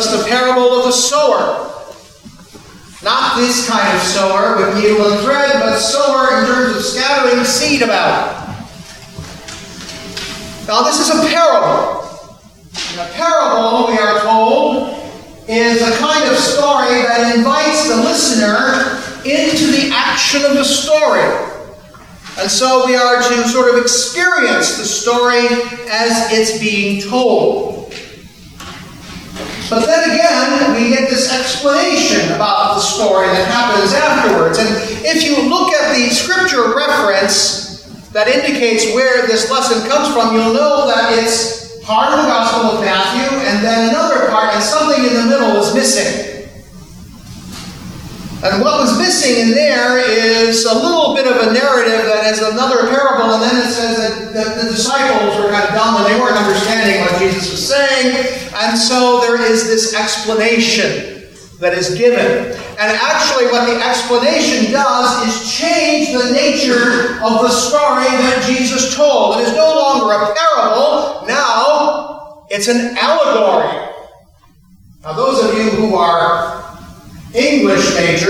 Jesus the parable of the sower. Not this kind of sower with needle and thread, but sower in terms of scattering seed about. Now this is a parable. And a parable, we are told, is a kind of story that invites the listener into the action of the story. And so we are to sort of experience the story as it's being told. But then again, we get this explanation about the story that happens afterwards. And if you look at the scripture reference that indicates where this lesson comes from, you'll know that it's part of the Gospel of Matthew, and then another part, and something in the middle is missing. And what was missing in there is a little bit of a narrative that is another parable, and then it says that the disciples were kind of dumb and they weren't understanding what Jesus was saying. And so there is this explanation that is given. And actually what the explanation does is change the nature of the story that Jesus told. It is no longer a parable. Now it's an allegory. Now those of you who are English majors